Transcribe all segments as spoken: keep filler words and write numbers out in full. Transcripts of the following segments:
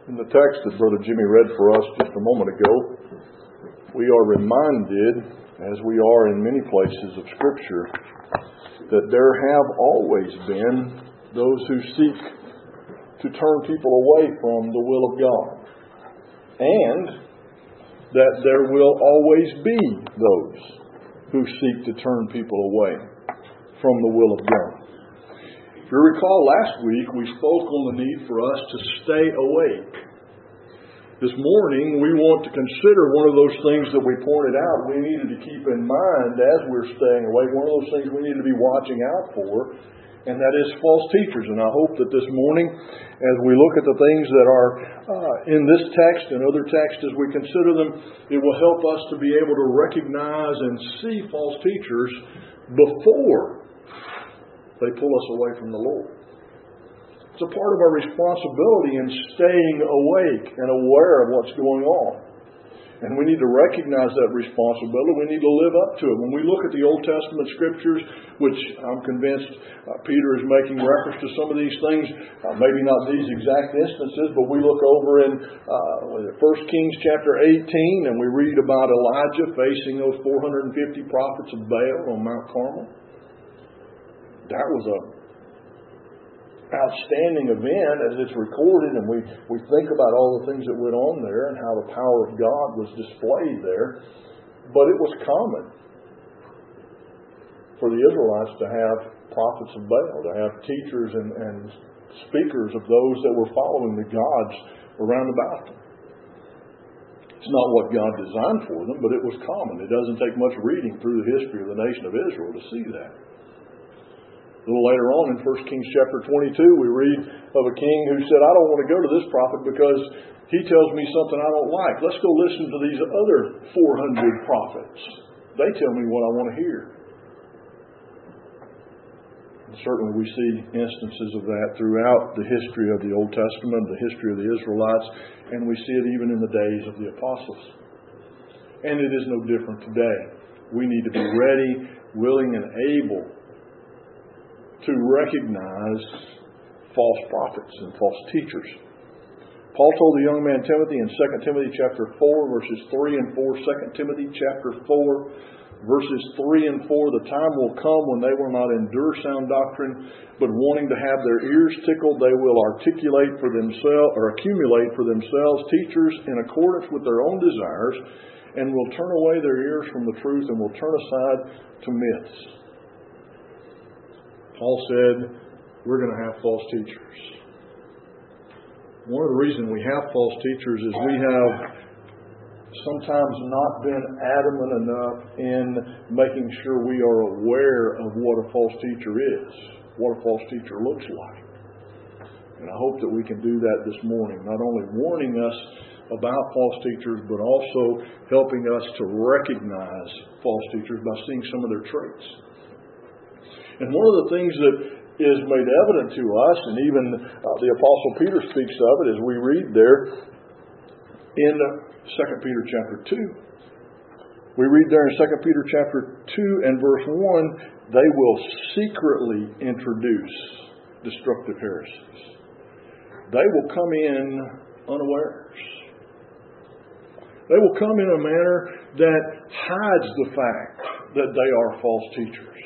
In the text that Brother Jimmy read for us just a moment ago, we are reminded, as we are in many places of Scripture, that there have always been those who seek to turn people away from the will of God, and that there will always be those who seek to turn people away from the will of God. If you recall, last week we spoke on the need for us to stay awake. This morning we want to consider one of those things that we pointed out we needed to keep in mind as we're staying awake. One of those things we need to be watching out for, and that is false teachers. And I hope that this morning, as we look at the things that are uh, in this text and other texts, as we consider them, it will help us to be able to recognize and see false teachers before they pull us away from the Lord. It's a part of our responsibility in staying awake and aware of what's going on. And we need to recognize that responsibility. We need to live up to it. When we look at the Old Testament Scriptures, which I'm convinced uh, Peter is making reference to some of these things, uh, maybe not these exact instances, but we look over in uh, First Kings chapter eighteen, and we read about Elijah facing those four hundred fifty prophets of Baal on Mount Carmel. That was a outstanding event as it's recorded, and we, we think about all the things that went on there and how the power of God was displayed there. But it was common for the Israelites to have prophets of Baal, to have teachers and, and speakers of those that were following the gods around about them. It's not what God designed for them, but it was common. It doesn't take much reading through the history of the nation of Israel to see that. A little later on in First Kings chapter twenty-two, we read of a king who said, I don't want to go to this prophet because he tells me something I don't like. Let's go listen to these other four hundred prophets. They tell me what I want to hear. And certainly we see instances of that throughout the history of the Old Testament, the history of the Israelites, and we see it even in the days of the apostles. And it is no different today. We need to be ready, willing, and able to recognize false prophets and false teachers. Paul told the young man Timothy in Second Timothy chapter four, verses three and four, Second Timothy chapter four, verses three and four, the time will come when they will not endure sound doctrine, but wanting to have their ears tickled, they will articulate for themselves, or accumulate for themselves teachers in accordance with their own desires, and will turn away their ears from the truth and will turn aside to myths. Paul said, we're going to have false teachers. One of the reasons we have false teachers is we have sometimes not been adamant enough in making sure we are aware of what a false teacher is, what a false teacher looks like. And I hope that we can do that this morning, not only warning us about false teachers, but also helping us to recognize false teachers by seeing some of their traits. And one of the things that is made evident to us, and even uh, the Apostle Peter speaks of it as we read there in Second Peter chapter two. We read there in Second Peter chapter two and verse one, they will secretly introduce destructive heresies. They will come in unawares. They will come in a manner that hides the fact that they are false teachers.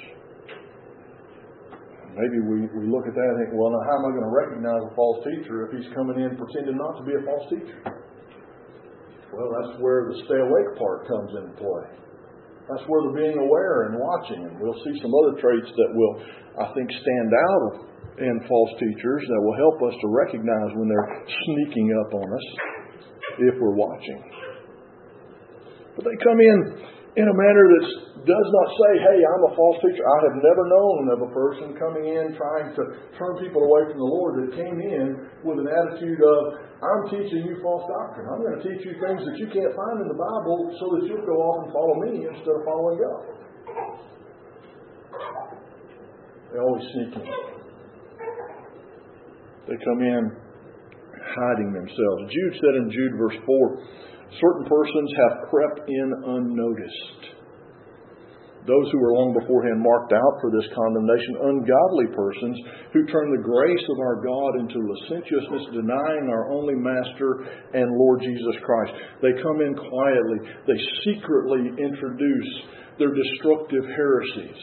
Maybe we, we look at that and think, well, now how am I going to recognize a false teacher if he's coming in pretending not to be a false teacher? Well, that's where the stay awake part comes into play. That's where the being aware and watching. And we'll see some other traits that will, I think, stand out in false teachers that will help us to recognize when they're sneaking up on us if we're watching. But they come in in a manner that does not say, hey, I'm a false teacher. I have never known of a person coming in trying to turn people away from the Lord that came in with an attitude of, I'm teaching you false doctrine. I'm going to teach you things that you can't find in the Bible so that you'll go off and follow me instead of following God. They always sneak in. They come in hiding themselves. Jude said in Jude verse four, certain persons have crept in unnoticed. those who were long beforehand marked out for this condemnation, ungodly persons who turn the grace of our God into licentiousness, denying our only Master and Lord Jesus Christ. They come in quietly. They secretly introduce their destructive heresies.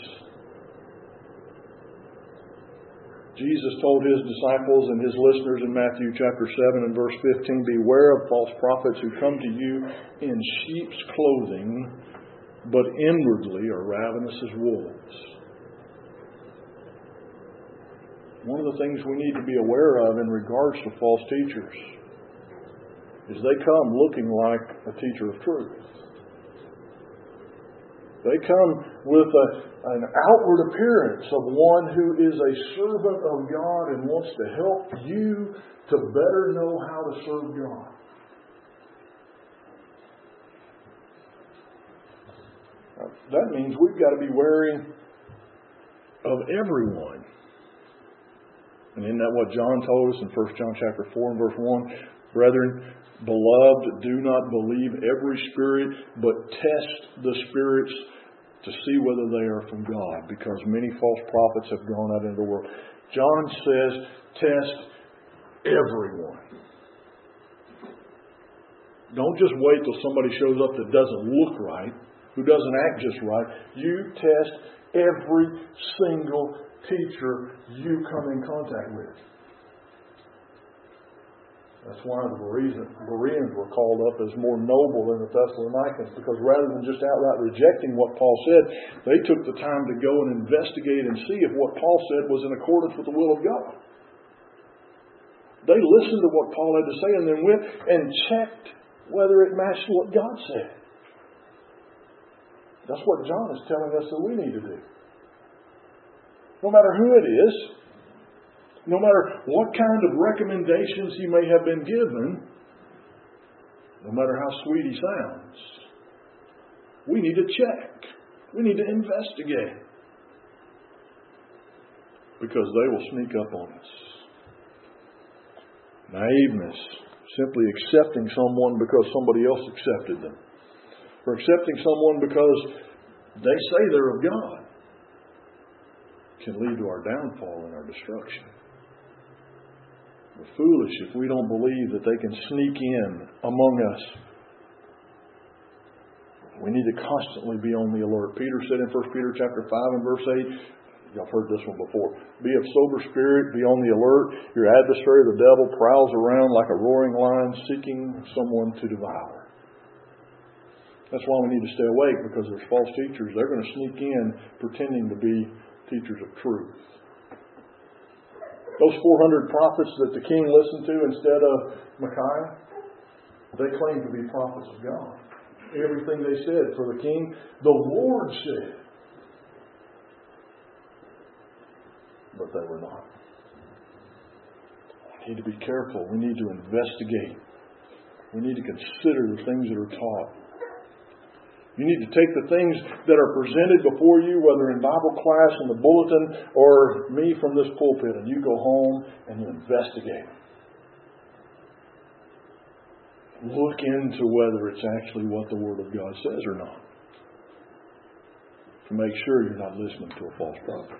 Jesus told His disciples and His listeners in Matthew chapter seven and verse fifteen, "Beware of false prophets who come to you in sheep's clothing, but inwardly are ravenous as wolves." One of the things we need to be aware of in regards to false teachers is they come looking like a teacher of truth. They come with a, an outward appearance of one who is a servant of God and wants to help you to better know how to serve God. Now, that means we've got to be wary of everyone. And isn't that what John told us in First John chapter four and verse one? "Brethren, beloved, do not believe every spirit, but test the spirits to see whether they are from God, because many false prophets have gone out into the world." John says, test everyone. Don't just wait till somebody shows up that doesn't look right, who doesn't act just right. You test every single teacher you come in contact with. That's why the Bereans were called up as more noble than the Thessalonians, because rather than just outright rejecting what Paul said, they took the time to go and investigate and see if what Paul said was in accordance with the will of God. They listened to what Paul had to say and then went and checked whether it matched what God said. That's what John is telling us that we need to do. No matter who it is, no matter what kind of recommendations he may have been given, no matter how sweet he sounds, we need to check. We need to investigate. Because they will sneak up on us. Naiveness, simply accepting someone because somebody else accepted them. Or accepting someone because they say they're of God, can lead to our downfall and our destruction. We're foolish if we don't believe that they can sneak in among us. We need to constantly be on the alert. Peter said in First Peter chapter five and verse eight, y'all heard this one before, "Be of sober spirit, be on the alert. Your adversary, the devil, prowls around like a roaring lion seeking someone to devour." That's why we need to stay awake, because there's false teachers. They're going to sneak in pretending to be teachers of truth. Those four hundred prophets that the king listened to instead of Micaiah, they claimed to be prophets of God. Everything they said for the king, the Lord said. But they were not. We need to be careful. We need to investigate. We need to consider the things that are taught. You need to take the things that are presented before you, whether in Bible class, in the bulletin, or me from this pulpit, and you go home and you investigate. Look into whether it's actually what the Word of God says or not, to make sure you're not listening to a false prophet.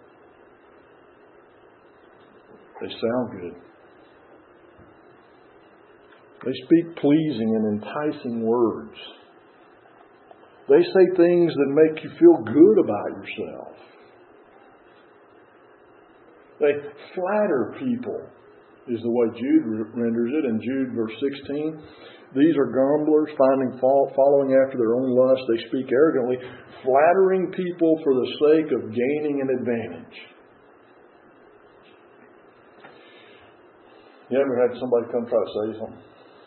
They sound good. They speak pleasing and enticing words. They say things that make you feel good about yourself. They flatter people, is the way Jude renders it in Jude verse sixteen. "These are grumblers, finding fault, following after their own lust. They speak arrogantly, flattering people for the sake of gaining an advantage." You ever had somebody come try to say something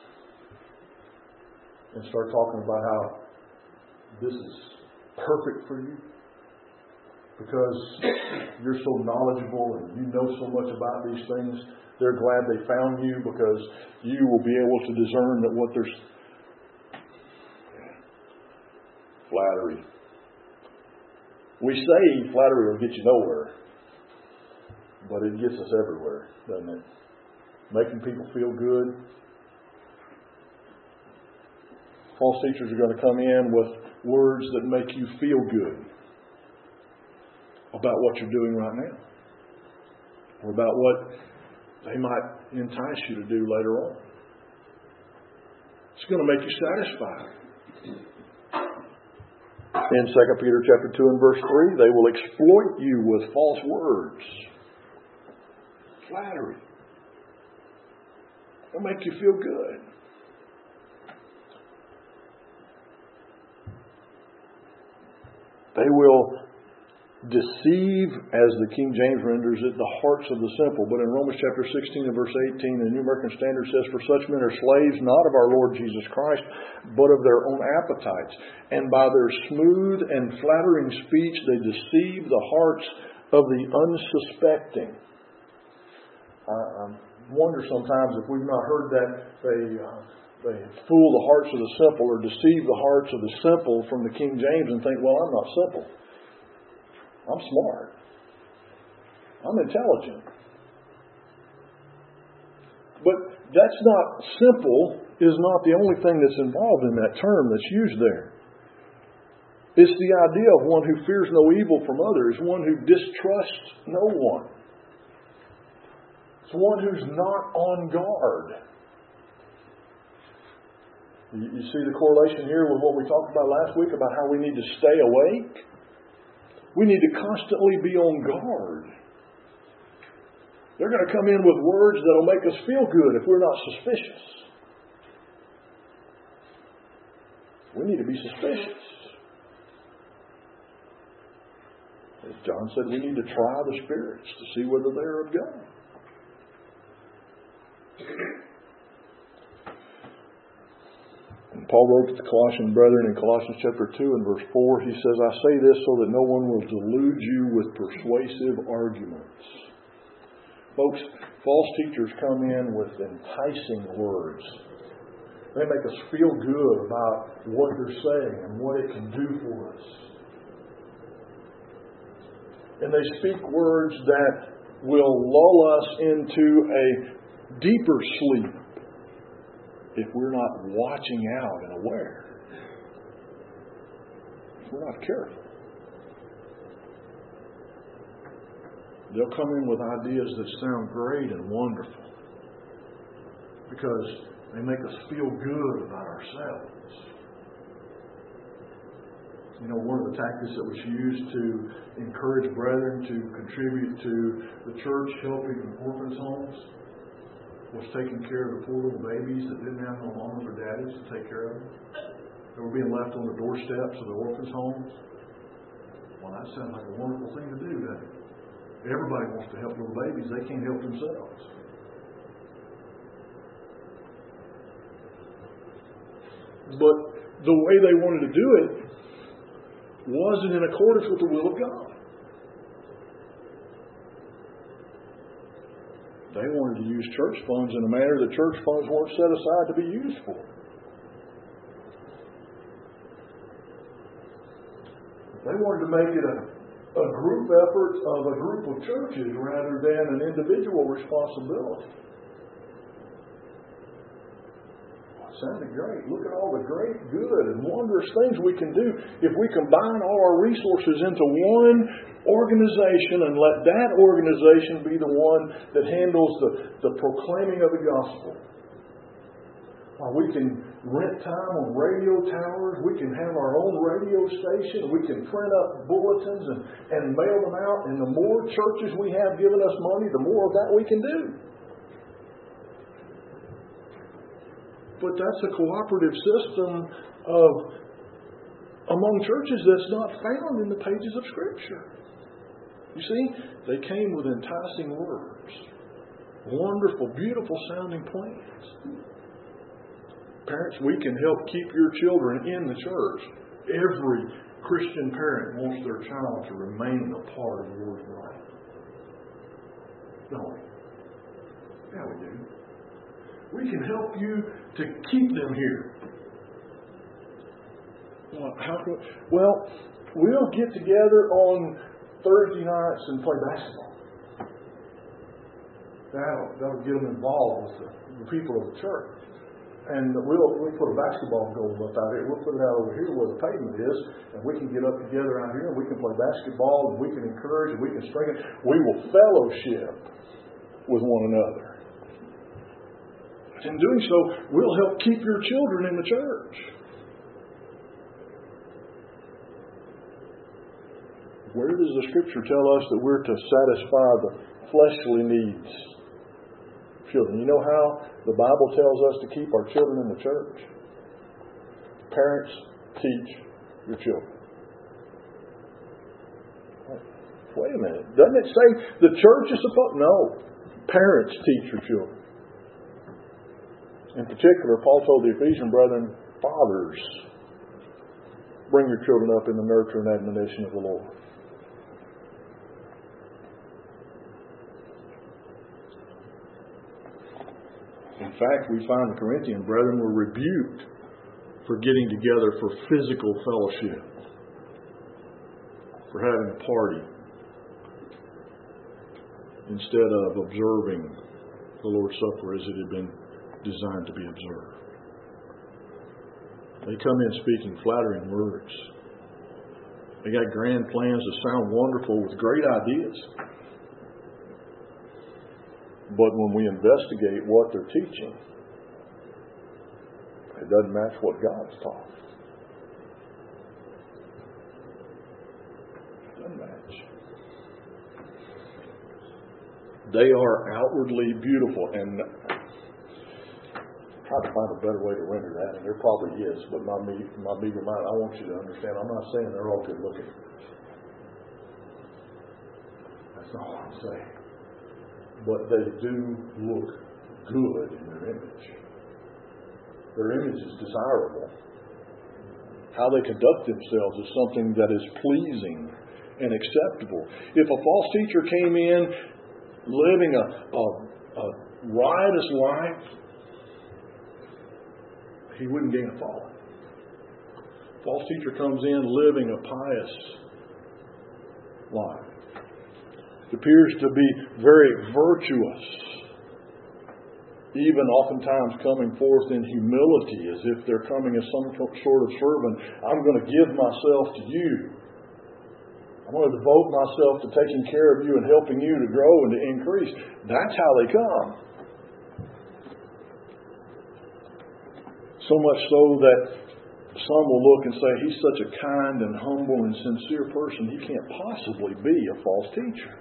and start talking about how this is perfect for you because you're so knowledgeable and you know so much about these things? They're glad they found you because you will be able to discern that what there's flattery. We say flattery will get you nowhere, but it gets us everywhere, doesn't it? Making people feel good. False teachers are going to come in with words that make you feel good. about what you're doing right now, or about what they might entice you to do later on. It's going to make you satisfied. In Second Peter chapter two and verse three, they will exploit you with false words, flattery. They'll make you feel good. They will deceive, as the King James renders it, the hearts of the simple. But in Romans chapter sixteen and verse eighteen, the New American Standard says, "For such men are slaves not of our Lord Jesus Christ, but of their own appetites. And by their smooth and flattering speech they deceive the hearts of the unsuspecting." I, I wonder sometimes if we've not heard that they, uh, they fool the hearts of the simple, or deceive the hearts of the simple from the King James, and think, well, I'm not simple. I'm smart. I'm intelligent. But that's not simple, is not the only thing that's involved in that term that's used there. It's the idea of one who fears no evil from others, one who distrusts no one. It's one who's not on guard. You, you see the correlation here with what we talked about last week about how we need to stay awake? We need to constantly be on guard. They're going to come in with words that will make us feel good if we're not suspicious. We need to be suspicious. As John said, we need to try the spirits to see whether they are of God. Paul wrote to the Colossian brethren in Colossians chapter two and verse four, he says, "I say this so that no one will delude you with persuasive arguments." Folks, false teachers come in with enticing words. They make us feel good about what they're saying and what it can do for us. And they speak words that will lull us into a deeper sleep if we're not watching out and aware. If we're not careful. They'll come in with ideas that sound great and wonderful because they make us feel good about ourselves. You know, one of the tactics that was used to encourage brethren to contribute to the church helping orphans' homes was taking care of the poor little babies that didn't have no mamas or daddies to take care of them. They were being left on the doorsteps of the orphans' homes. Well, that sounds like a wonderful thing to do, doesn't it? Everybody wants to help little babies. They can't help themselves. But the way they wanted to do it wasn't in accordance with the will of God. They wanted to use church funds in a manner that church funds weren't set aside to be used for. They wanted to make it a, a group effort of a group of churches rather than an individual responsibility. Well, it sounded great. Look at all the great, good, and wondrous things we can do if we combine all our resources into one organization and let that organization be the one that handles the, the proclaiming of the gospel. Or we can rent time on radio towers. We can have our own radio station. We can print up bulletins and, and mail them out. And the more churches we have giving us money, the more of that we can do. But that's a cooperative system of among churches that's not found in the pages of Scripture. You see, they came with enticing words, wonderful, beautiful sounding plans. Parents, we can help keep your children in the church. Every Christian parent wants their child to remain a part of the Lord's life. Don't we? Yeah, we do. We can help you to keep them here. Well, how can we? Well, we'll get together on Thursday nights and play basketball. That'll, that'll get them involved with the, the people of the church. And we'll, we'll put a basketball goal up out here. We'll put it out over here where the pavement is. And we can get up together out here and we can play basketball and we can encourage and we can strengthen. We will fellowship with one another. In doing so, we'll help keep your children in the church. Where does the Scripture tell us that we're to satisfy the fleshly needs of children? You know how the Bible tells us to keep our children in the church? Parents, teach your children. Wait a minute. Doesn't it say the church is supposed? No. Parents teach your children. In particular, Paul told the Ephesian brethren, fathers, bring your children up in the nurture and admonition of the Lord. In fact, we find the Corinthian brethren were rebuked for getting together for physical fellowship, for having a party, instead of observing the Lord's Supper as it had been designed to be observed. They come in speaking flattering words. They got grand plans that sound wonderful with great ideas. But when we investigate what they're teaching, it doesn't match what God's taught. It doesn't match. They are outwardly beautiful, and try to find a better way to render that, and there probably is, but my my meager mind, I want you to understand, I'm not saying they're all good looking. That's not what I'm saying. But they do look good in their image. Their image is desirable. How they conduct themselves is something that is pleasing and acceptable. If a false teacher came in living a, a, a riotous life, he wouldn't gain a following. False teacher comes in living a pious life. It appears to be very virtuous, even oftentimes coming forth in humility, as if they're coming as some sort of servant. I'm going to give myself to you. I'm going to devote myself to taking care of you and helping you to grow and to increase. That's how they come. So much so that some will look and say, he's such a kind and humble and sincere person, he can't possibly be a false teacher.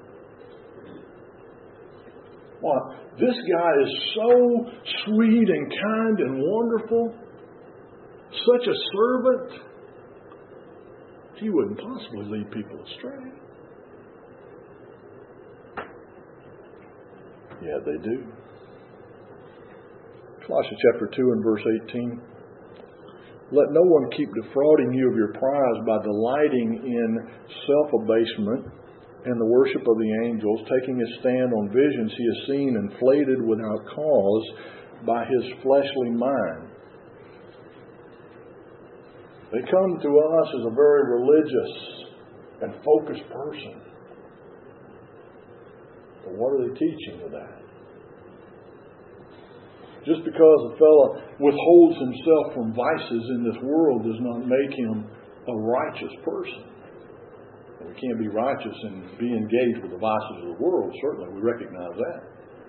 Why? This guy is so sweet and kind and wonderful, such a servant, he wouldn't possibly lead people astray. Yeah, they do. Colossians chapter two and verse eighteen. Let no one keep defrauding you of your prize by delighting in self-abasement and the worship of the angels, taking a stand on visions he has seen inflated without cause by his fleshly mind. They come to us as a very religious and focused person. But what are they teaching with that? Just because a fellow withholds himself from vices in this world does not make him a righteous person. We can't be righteous and be engaged with the vices of the world. Certainly, we recognize that.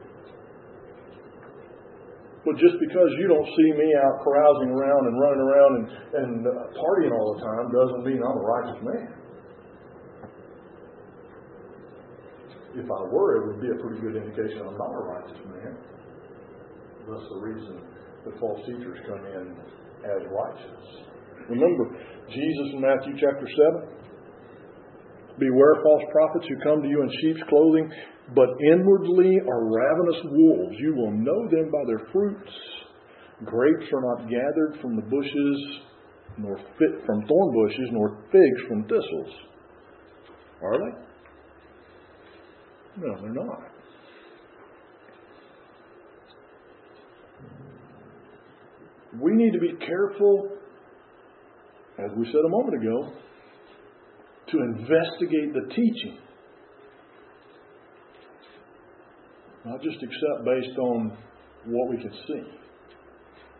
But just because you don't see me out carousing around and running around and, and uh, partying all the time doesn't mean I'm a righteous man. If I were, it would be a pretty good indication I'm not a righteous man. That's the reason that false teachers come in as righteous. Remember Jesus in Matthew chapter seven? Beware false prophets who come to you in sheep's clothing, but inwardly are ravenous wolves. You will know them by their fruits. Grapes are not gathered from the bushes, nor fit from thorn bushes, nor figs from thistles. Are they? No, they're not. We need to be careful, as we said a moment ago, to investigate the teaching. Not just accept based on what we can see.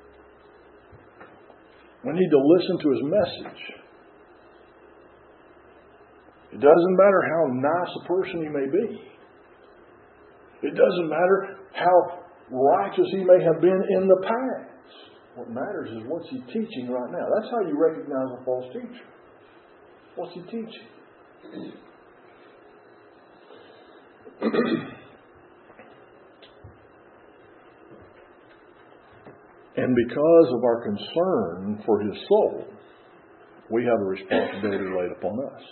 We need to listen to His message. It doesn't matter how nice a person he may be. It doesn't matter how righteous he may have been in the past. What matters is what's he teaching right now. That's how you recognize a false teacher. What's he teaching? And because of our concern for his soul, we have a responsibility laid upon us.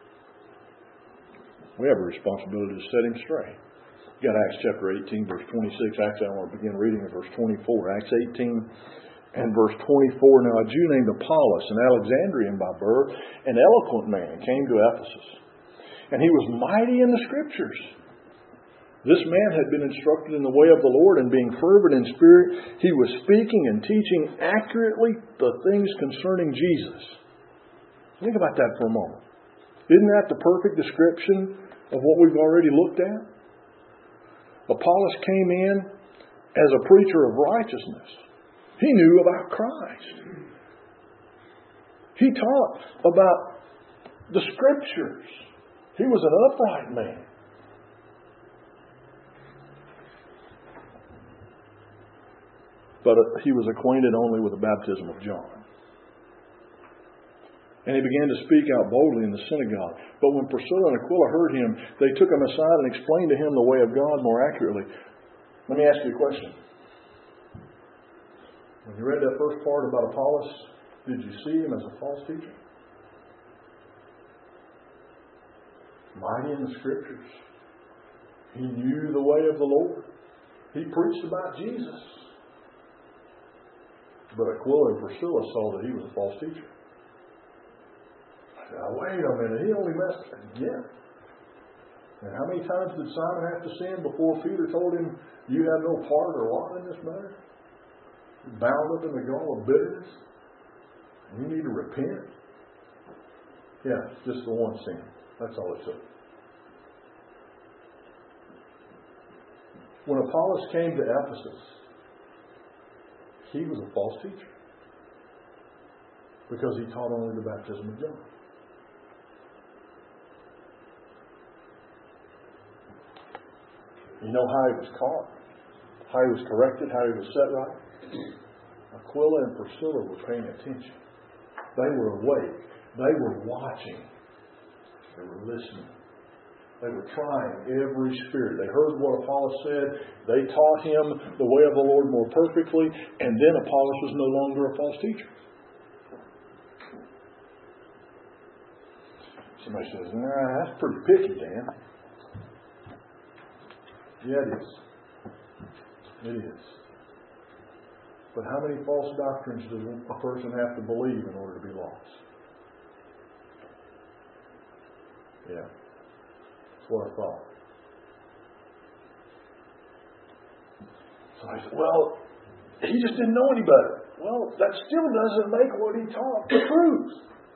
We have a responsibility to set him straight. You got Acts chapter eighteen, verse twenty-six. Actually, I want to begin reading at verse twenty-four. Acts eighteen and verse twenty-four. Now a Jew named Apollos, an Alexandrian by birth, an eloquent man, came to Ephesus. And he was mighty in the Scriptures. This man had been instructed in the way of the Lord, and being fervent in spirit, he was speaking and teaching accurately the things concerning Jesus. Think about that for a moment. Isn't that the perfect description of what we've already looked at? Apollos came in as a preacher of righteousness. He knew about Christ. He taught about the Scriptures. He was an upright man. But he was acquainted only with the baptism of John. And he began to speak out boldly in the synagogue. But when Priscilla and Aquila heard him, they took him aside and explained to him the way of God more accurately. Let me ask you a question. When you read that first part about Apollos, did you see him as a false teacher? Mighty in the Scriptures. He knew the way of the Lord. He preached about Jesus. But Aquila and Priscilla saw that he was a false teacher. Now, wait a minute, he only messed again. And how many times did Simon have to sin before Peter told him, you have no part or lot in this matter? Bound up in the gall of bitterness? And you need to repent? Yeah, just the one sin. That's all it took. When Apollos came to Ephesus, he was a false teacher. Because he taught only the baptism of John. You know how he was caught, how he was corrected, how he was set right? Aquila and Priscilla were paying attention. They were awake. They were watching. They were listening. They were trying every spirit. They heard what Apollos said. They taught him the way of the Lord more perfectly. And then Apollos was no longer a false teacher. Somebody says, nah, that's pretty picky, Dan. Yeah, it is. It is. But how many false doctrines does a person have to believe in order to be lost? Yeah. That's what I thought. So I said, well, he just didn't know any better. Well, that still doesn't make what he taught the truth.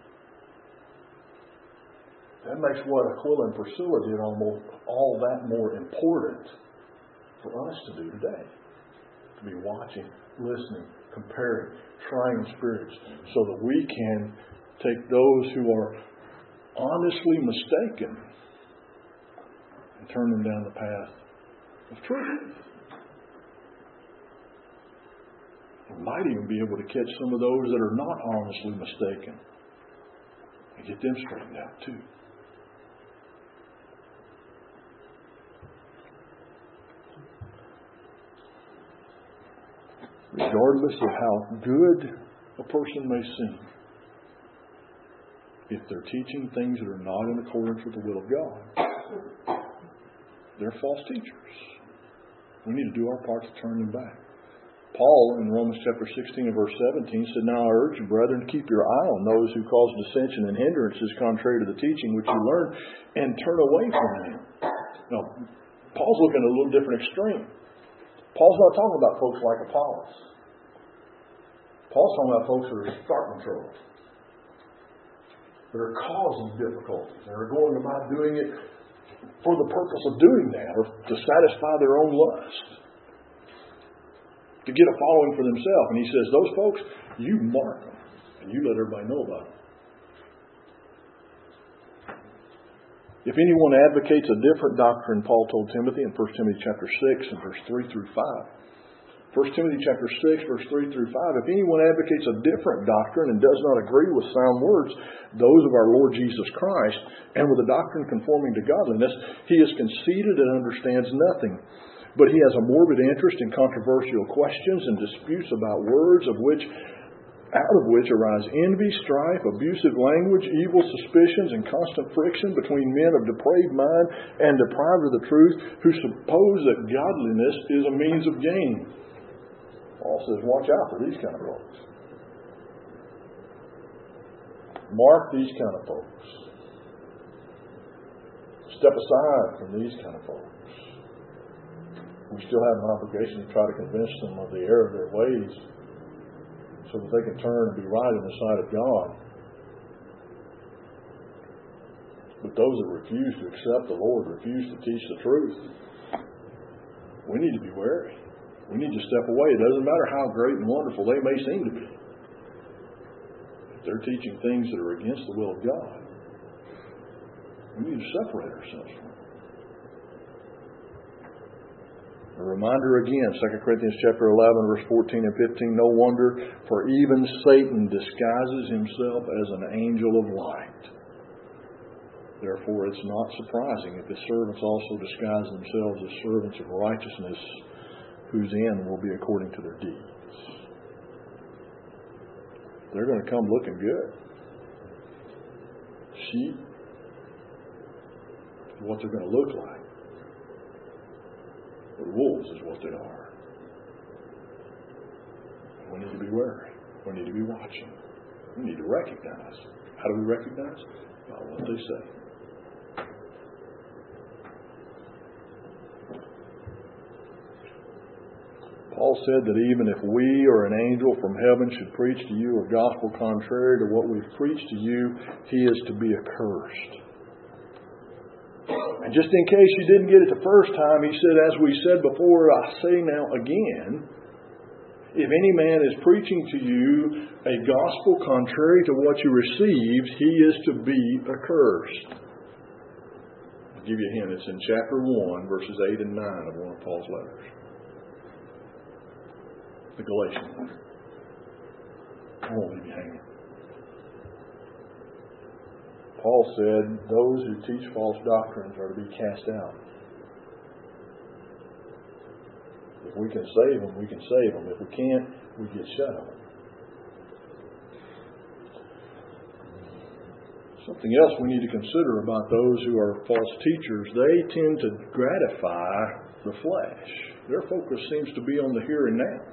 That makes what Aquila and Priscilla did almost all that more important for us to do today. To be watching, listening, comparing, trying spirits, so that we can take those who are honestly mistaken and turn them down the path of truth. We might even be able to catch some of those that are not honestly mistaken and get them straightened out too. Regardless of how good a person may seem, if they're teaching things that are not in accordance with the will of God, they're false teachers. We need to do our part to turn them back. Paul, in Romans chapter sixteen and verse seventeen, said, now I urge you, brethren, to keep your eye on those who cause dissension and hindrances contrary to the teaching which you learned, and turn away from them. Now, Paul's looking at a little different extreme. Paul's not talking about folks like Apollos. Paul's talking about folks that are starting trouble, that are causing difficulties, that are going about doing it for the purpose of doing that, or to satisfy their own lust, to get a following for themselves. And he says, those folks, you mark them. And you let everybody know about it. If anyone advocates a different doctrine, Paul told Timothy in First Timothy chapter six and verse three through five. First Timothy chapter six, verse three through five. If anyone advocates a different doctrine and does not agree with sound words, those of our Lord Jesus Christ, and with a doctrine conforming to godliness, he is conceited and understands nothing. But he has a morbid interest in controversial questions and disputes about words, of which out of which arise envy, strife, abusive language, evil suspicions, and constant friction between men of depraved mind and deprived of the truth, who suppose that godliness is a means of gain. Paul says, watch out for these kind of folks. Mark these kind of folks. Step aside from these kind of folks. We still have an obligation to try to convince them of the error of their ways, so that they can turn and be right in the sight of God. But those that refuse to accept the Lord, refuse to teach the truth, we need to be wary. We need to step away. It doesn't matter how great and wonderful they may seem to be. If they're teaching things that are against the will of God, we need to separate ourselves from them. A reminder again, Second Corinthians chapter eleven, verse fourteen and fifteen, no wonder, for even Satan disguises himself as an angel of light. Therefore, it's not surprising if his servants also disguise themselves as servants of righteousness, whose end will be according to their deeds. They're going to come looking good. Sheep, what they're going to look like. But wolves is what they are. We need to be wary. We need to be watching. We need to recognize. How do we recognize? By what they say. Paul said that even if we or an angel from heaven should preach to you a gospel contrary to what we've preached to you, he is to be accursed. And just in case you didn't get it the first time, he said, as we said before, I say now again, if any man is preaching to you a gospel contrary to what you received, he is to be accursed. I'll give you a hint. It's in chapter one, verses eight and nine of one of Paul's letters. The Galatian letter. I won't leave you hanging. Paul said, those who teach false doctrines are to be cast out. If we can save them, we can save them. If we can't, we get shut of them. Something else we need to consider about those who are false teachers, they tend to gratify the flesh. Their focus seems to be on the here and now.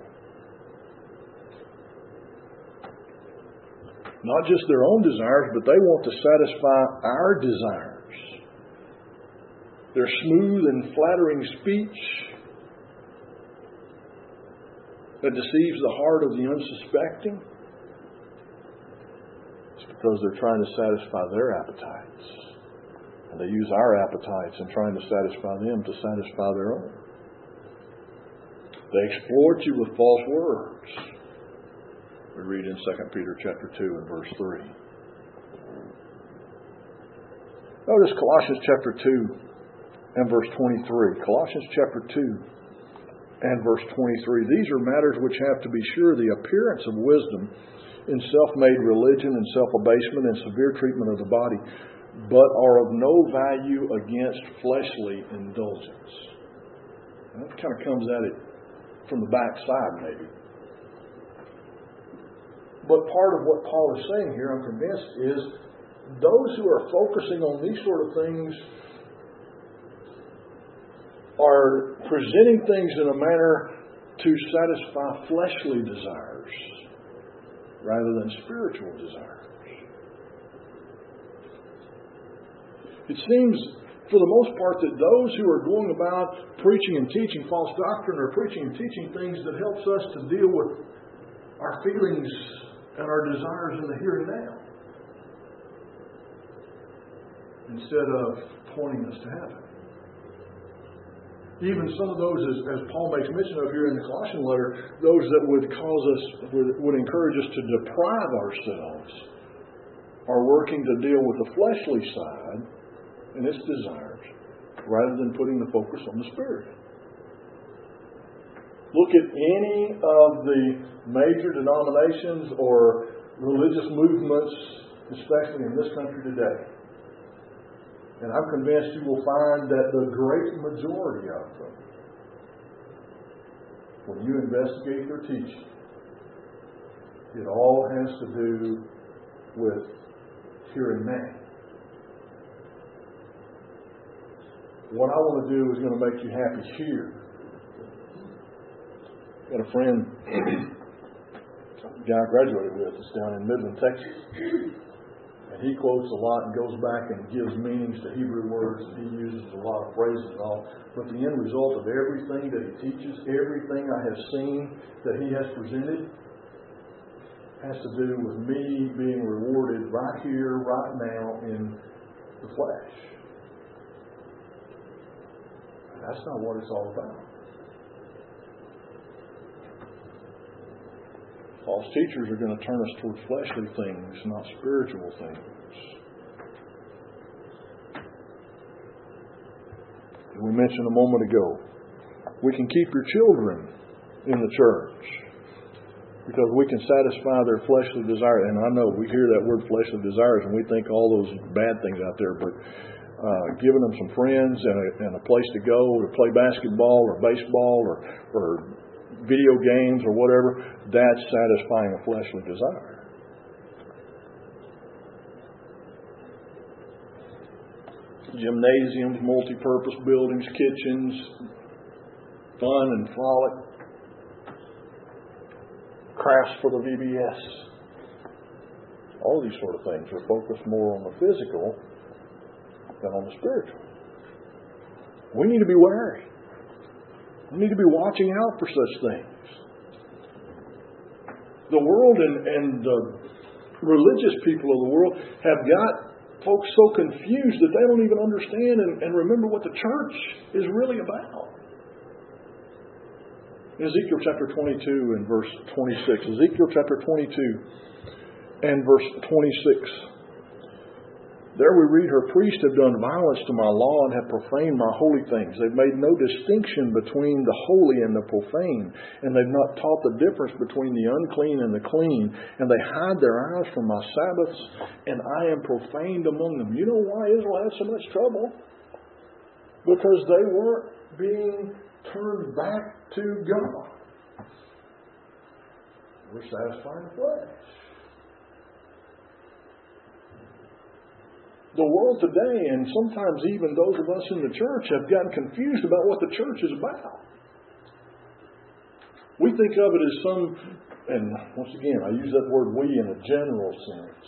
Not just their own desires, but they want to satisfy our desires. Their smooth and flattering speech that deceives the heart of the unsuspecting, it's because they're trying to satisfy their appetites. And they use our appetites in trying to satisfy them to satisfy their own. They exploit you with false words. We read in Second Peter chapter two and verse three. Notice Colossians chapter two and verse twenty-three. Colossians chapter two and verse twenty-three. These are matters which have, to be sure, the appearance of wisdom in self-made religion and self-abasement and severe treatment of the body, but are of no value against fleshly indulgence. And that kind of comes at it from the back side, maybe. But part of what Paul is saying here, I'm convinced, is those who are focusing on these sort of things are presenting things in a manner to satisfy fleshly desires rather than spiritual desires. It seems, for the most part, that those who are going about preaching and teaching false doctrine are preaching and teaching things that helps us to deal with our feelings and our desires in the here and now, instead of pointing us to heaven. Even some of those, as, as Paul makes mention of here in the Colossian letter, those that would cause us, would, would encourage us to deprive ourselves, are working to deal with the fleshly side and its desires, rather than putting the focus on the Spirit. Look at any of the major denominations or religious movements, especially in this country today. And I'm convinced you will find that the great majority of them, when you investigate their teaching, it all has to do with here and now. What I want to do is going to make you happy here. Got a friend, a guy I graduated with, is down in Midland, Texas. And he quotes a lot and goes back and gives meanings to Hebrew words, and he uses a lot of phrases and all. But the end result of everything that he teaches, everything I have seen that he has presented, has to do with me being rewarded right here, right now in the flesh. And that's not what it's all about. False teachers are going to turn us towards fleshly things, not spiritual things. And we mentioned a moment ago, we can keep your children in the church because we can satisfy their fleshly desire. And I know we hear that word fleshly desires and we think all those bad things out there, but uh, giving them some friends and a, and a place to go to play basketball or baseball or, or video games or whatever, that's satisfying a fleshly desire. Gymnasiums, multi-purpose buildings, kitchens, fun and frolic, crafts for the V B S. All these sort of things are focused more on the physical than on the spiritual. We need to be wary. We need to be watching out for such things. The world and, and the religious people of the world have got folks so confused that they don't even understand and, and remember what the church is really about. Ezekiel chapter twenty-two and verse twenty-six. Ezekiel chapter twenty-two and verse twenty-six. There we read, her priests have done violence to my law and have profaned my holy things. They've made no distinction between the holy and the profane, and they've not taught the difference between the unclean and the clean, and they hide their eyes from my Sabbaths, and I am profaned among them. You know why Israel had so much trouble? Because they weren't being turned back to God. We're satisfying the flesh. The world today, and sometimes even those of us in the church, have gotten confused about what the church is about. We think of it as some, and once again, I use that word we in a general sense.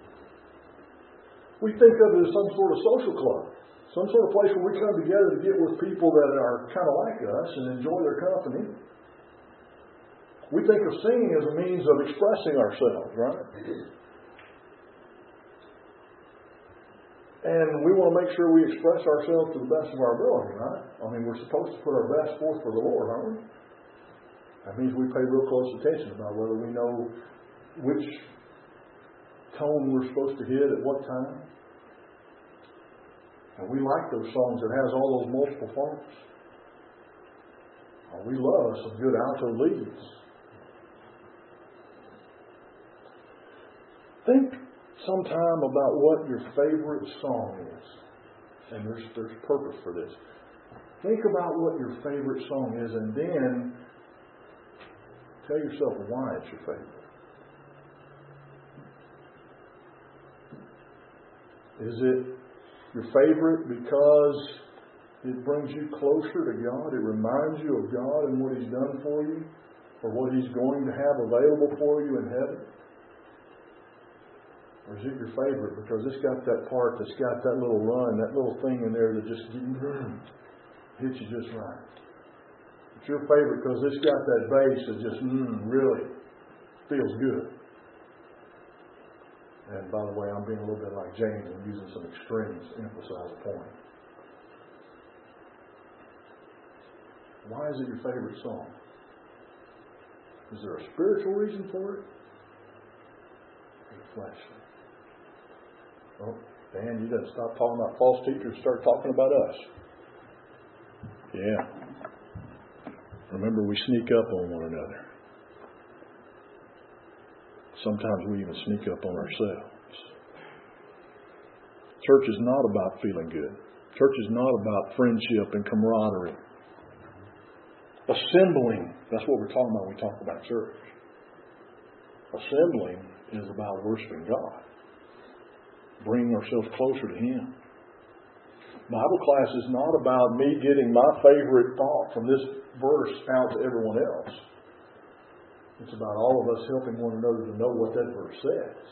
We think of it as some sort of social club, some sort of place where we come together to get with people that are kind of like us and enjoy their company. We think of singing as a means of expressing ourselves, right? And we want to make sure we express ourselves to the best of our ability, right? I mean, we're supposed to put our best forth for the Lord, aren't we? That means we pay real close attention about whether we know which tone we're supposed to hit at what time. And we like those songs that has all those multiple parts. Oh, we love some good alto leads. Think sometime about what your favorite song is. And there's, there's purpose for this. Think about what your favorite song is and then tell yourself why it's your favorite. Is it your favorite because it brings you closer to God? It reminds you of God and what He's done for you or what He's going to have available for you in heaven? Or is it your favorite because it's got that part that's got that little run, that little thing in there that just mm, hits you just right? It's your favorite because it's got that bass that just mm, really feels good. And by the way, I'm being a little bit like James and using some extremes to emphasize a point. Why is it your favorite song? Is there a spiritual reason for it? Or a fleshly? Well, Dan, you didn't stop talking about false teachers and start talking about us. Yeah. Remember, we sneak up on one another. Sometimes we even sneak up on ourselves. Church is not about feeling good. Church is not about friendship and camaraderie. Assembling, that's what we're talking about when we talk about church. Assembling is about worshiping God. Bringing ourselves closer to Him. Bible class is not about me getting my favorite thought from this verse out to everyone else. It's about all of us helping one another to know what that verse says.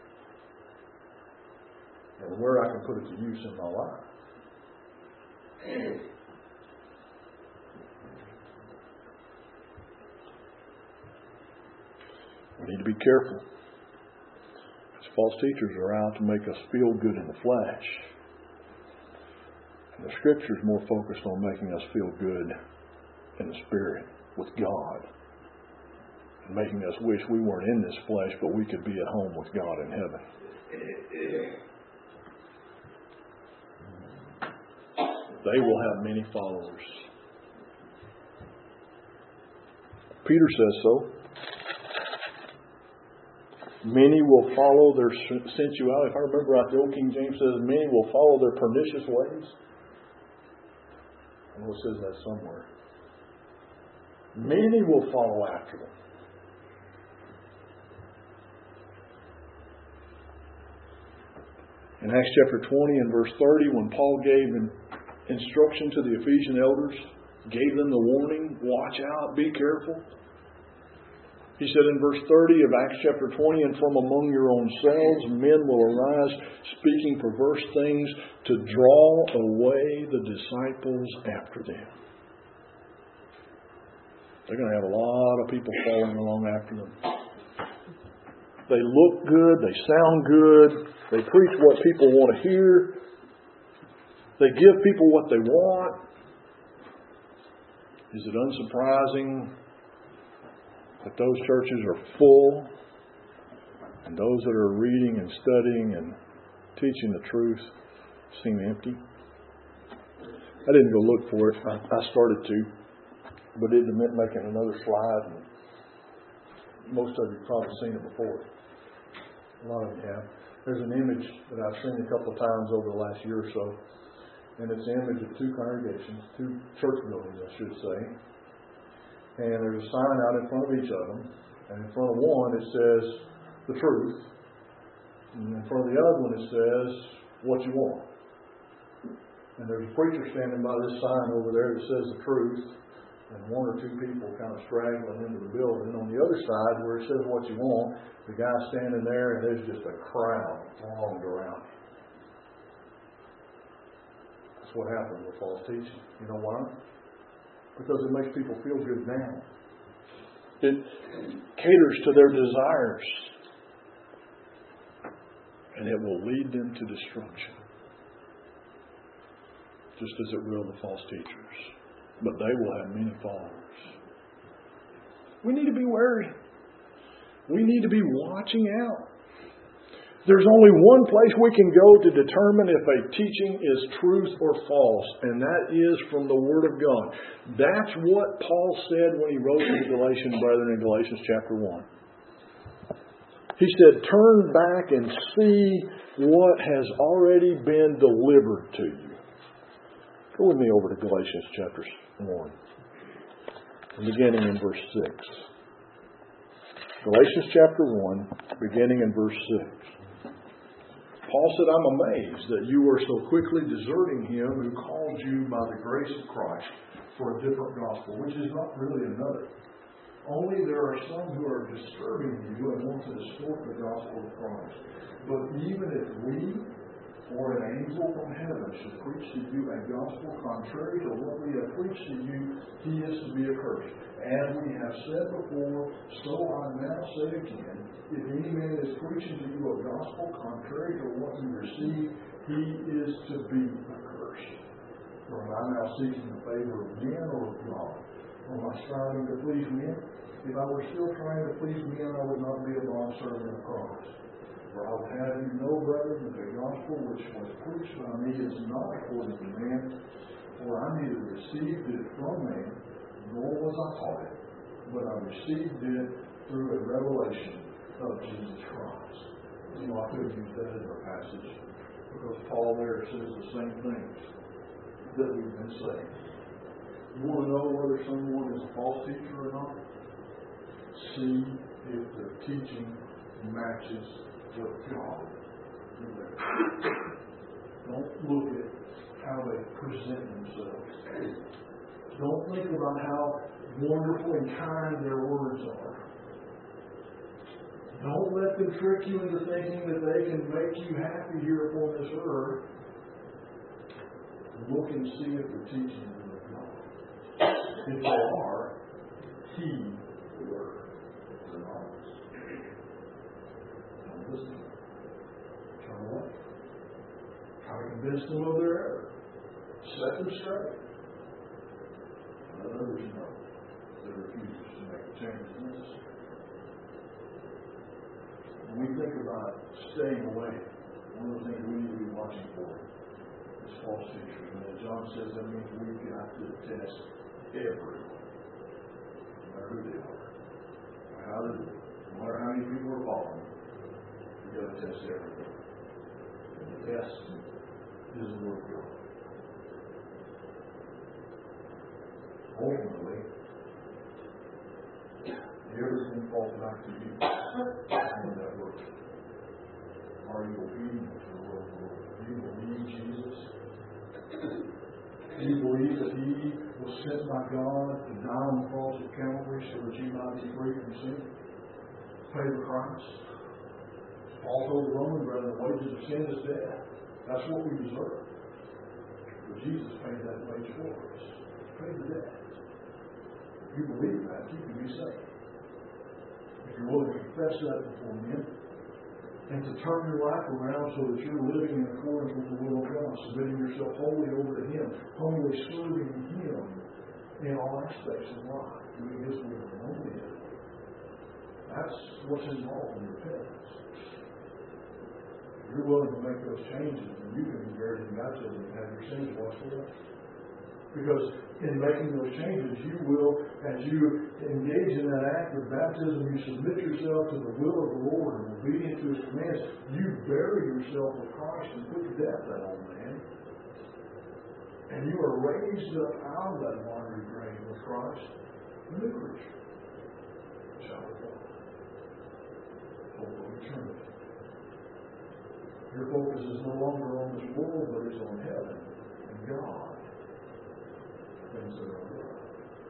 And where I can put it to use in my life. We need to be careful. Because false teachers are out to make us feel good in the flesh. And the Scripture is more focused on making us feel good in the Spirit with God. And making us wish we weren't in this flesh, but we could be at home with God in heaven. They will have many followers. Peter says so. Many will follow their sensuality. If I remember right, the old King James says, many will follow their pernicious ways. I know it says that somewhere. Many will follow after them. In Acts chapter twenty and verse thirty, when Paul gave an instruction to the Ephesian elders, gave them the warning, watch out, be careful. He said in verse thirty of Acts chapter twenty, and from among your own selves men will arise speaking perverse things to draw away the disciples after them. They're going to have a lot of people following along after them. They look good, they sound good, they preach what people want to hear, they give people what they want. Is it unsurprising that those churches are full and those that are reading and studying and teaching the truth seem empty? I didn't go look for it. I, I started to, but it meant making another slide. And most of you have probably seen it before. A lot of you have. There's an image that I've seen a couple of times over the last year or so. And it's an image of two congregations, two church buildings, I should say. And there's a sign out in front of each of them. And in front of one it says, the truth. And in front of the other one it says, what you want. And there's a preacher standing by this sign over there that says the truth. And one or two people kind of straggling into the building. And on the other side, where it says what you want, the guy's standing there and there's just a crowd thronged around him. That's what happens with false teaching. You know why? Because it makes people feel good now. It caters to their desires. And it will lead them to destruction. Just as it will the false teachers. But they will have many followers. We need to be wary. We need to be watching out. There's only one place we can go to determine if a teaching is truth or false, and that is from the Word of God. That's what Paul said when he wrote to the Galatian brethren in Galatians chapter one. He said, turn back and see what has already been delivered to you. Go with me over to Galatians chapter one, beginning in verse six. Galatians chapter one, beginning in verse six. Paul said, I'm amazed that you are so quickly deserting Him who called you by the grace of Christ for a different gospel, which is not really another. Only there are some who are disturbing you and want to distort the gospel of Christ. But even if we or an angel from heaven should preach to you a gospel contrary to what we have preached to you, he is to be accursed. As we have said before, so I now say again, if any man is preaching to you a gospel contrary to what you receive, he is to be accursed. Or am I now seeking the favor of men or of God? Or am I striving to please men? If I were still trying to please men, I would not be a bondservant of Christ. For I would have you know, brethren, that the gospel which was preached by me is not according to man, for I neither received it from man, nor was I taught it, but I received it through a revelation of Jesus Christ. You know, I could use that in our passage, because Paul there says the same things that we've been saying. You want to know whether someone is a false teacher or not? See if their teaching matches with God. Don't look at how they present themselves. Don't think about how wonderful and kind their words are. Don't let them trick you into thinking that they can make you happy here upon this earth. Look and see if the teaching is of God. If they are, heed the word. They're not. Don't listen to them. Turn away. Try to convince them of their error. Set them straight. Let others know that refuse to make the changes necessary. When we think about staying away, one of the things we need to be watching for is false teachers. And as John says, that means we've got to test everyone, no matter who they are, or how they do it, no matter how many people are following them. We've got to test everything. And the test is the Word of God. Ultimately, everything falls back to you. How that works. Are you obedient to the will of the Lord? Do you believe Jesus? Do you believe that He was sent by God to die on the cross of Calvary so that you might be free from sin? Pay the price. Paul told the Roman brethren, the wages of sin is death. That's what we deserve. But Jesus paid that wage for us. He paid the debt. If you believe that, you can be saved. If you're willing to confess that before men, and to turn your life around so that you're living in accordance with the will of God, submitting yourself wholly over to Him, humbly serving Him in all aspects of life, doing His will and only His will. That's what's involved in repentance. If you're willing to make those changes, then you can be buried in baptism and have your sins washed away. Because in making those changes, you will, as you engage in that act of baptism, you submit yourself to the will of the Lord and obedient to His commands. You bury yourself with Christ and put to death that old man. And you are raised up out of that watery grave with Christ, a new creature. Child of God. Hope of eternity. Your focus is no longer on this world, but is on heaven and God. Things that are right.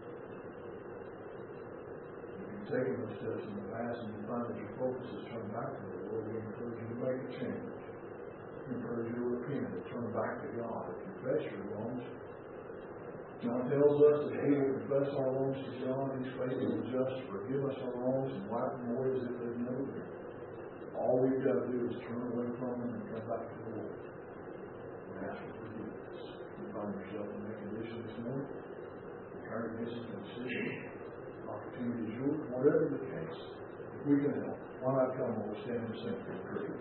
If you've taken those steps in the past and you find that your focus has turned back to the Lord, we encourage you to make a change. We encourage you to repent and turn back to God and confess your wrongs. John tells us that we will confess our wrongs to God. He's faithful and just to forgive us our wrongs and wipe them away as if they've never been. All we've got to do is turn away from them and come back to the Lord and ask for forgiveness. You find yourself in that condition this morning, congregation can see, opportunity is yours, whatever the case. If we can help, why not come and we'll stand and sing for the